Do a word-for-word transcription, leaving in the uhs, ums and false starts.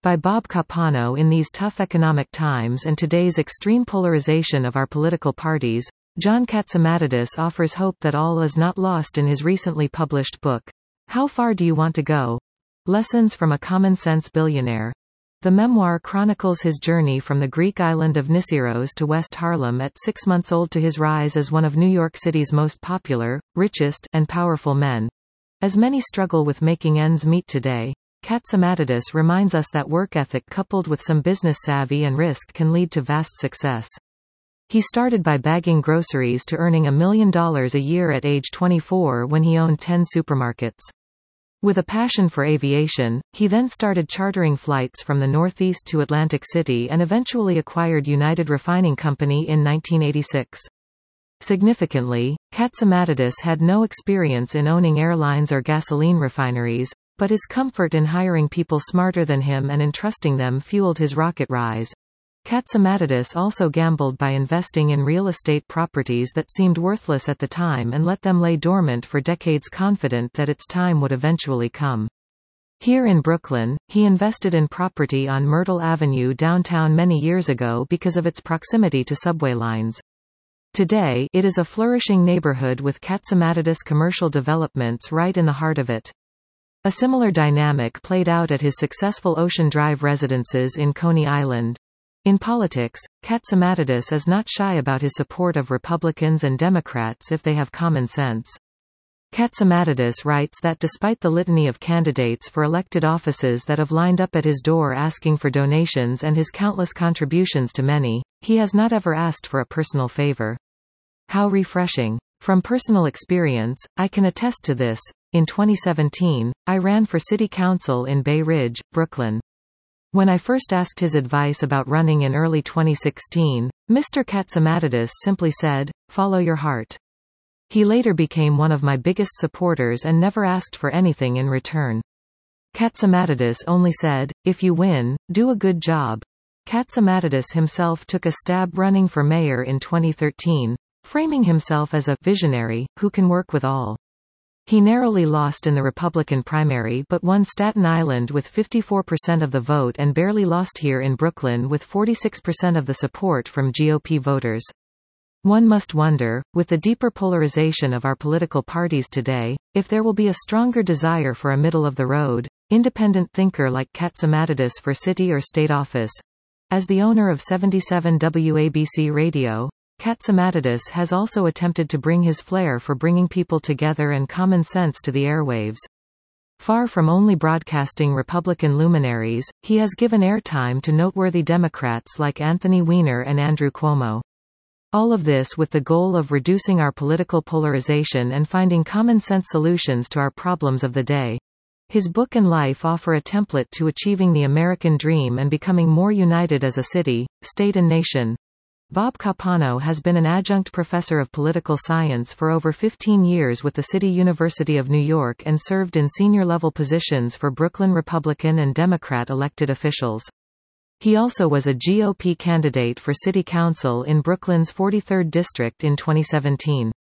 by Bob Capano. In these tough economic times and today's extreme polarization of our political parties, John Catsimatidis offers hope that all is not lost in his recently published book, How Far Do You Want to Go? Lessons from a Common Sense Billionaire. The memoir chronicles his journey from the Greek island of Nisseros to West Harlem at six months old to his rise as one of New York City's most popular, richest, and powerful men. As many struggle with making ends meet today, Catsimatidis reminds us that work ethic coupled with some business savvy and risk can lead to vast success. He started by bagging groceries to earning a million dollars a year at age twenty-four when he owned ten supermarkets. With a passion for aviation, he then started chartering flights from the Northeast to Atlantic City and eventually acquired United Refining Company in nineteen eighty-six. Significantly, Catsimatidis had no experience in owning airlines or gasoline refineries, but his comfort in hiring people smarter than him and entrusting them fueled his rocket rise. Catsimatidis also gambled by investing in real estate properties that seemed worthless at the time and let them lay dormant for decades, confident that its time would eventually come. Here in Brooklyn, he invested in property on Myrtle Avenue downtown many years ago because of its proximity to subway lines. Today, it is a flourishing neighborhood with Catsimatidis commercial developments right in the heart of it. A similar dynamic played out at his successful Ocean Drive residences in Coney Island. In politics, Catsimatidis is not shy about his support of Republicans and Democrats if they have common sense. Catsimatidis writes that despite the litany of candidates for elected offices that have lined up at his door asking for donations and his countless contributions to many, he has not ever asked for a personal favor. How refreshing. From personal experience, I can attest to this. In twenty seventeen, I ran for city council in Bay Ridge, Brooklyn. When I first asked his advice about running in early twenty sixteen, Mister Catsimatidis simply said, "Follow your heart." He later became one of my biggest supporters and never asked for anything in return. Catsimatidis only said, "If you win, do a good job." Catsimatidis himself took a stab running for mayor in twenty thirteen, framing himself as a visionary who can work with all. He narrowly lost in the Republican primary but won Staten Island with fifty-four percent of the vote and barely lost here in Brooklyn with forty-six percent of the support from G O P voters. One must wonder, with the deeper polarization of our political parties today, if there will be a stronger desire for a middle-of-the-road, independent thinker like Catsimatidis for city or state office. As the owner of seventy-seven W A B C Radio, Catsimatidis has also attempted to bring his flair for bringing people together and common sense to the airwaves. Far from only broadcasting Republican luminaries, he has given airtime to noteworthy Democrats like Anthony Weiner and Andrew Cuomo. All of this with the goal of reducing our political polarization and finding common-sense solutions to our problems of the day. His book and life offer a template to achieving the American dream and becoming more united as a city, state and nation. Bob Capano has been an adjunct professor of political science for over fifteen years with the City University of New York and served in senior-level positions for Brooklyn Republican and Democrat elected officials. He also was a G O P candidate for city council in Brooklyn's forty-third district in twenty seventeen.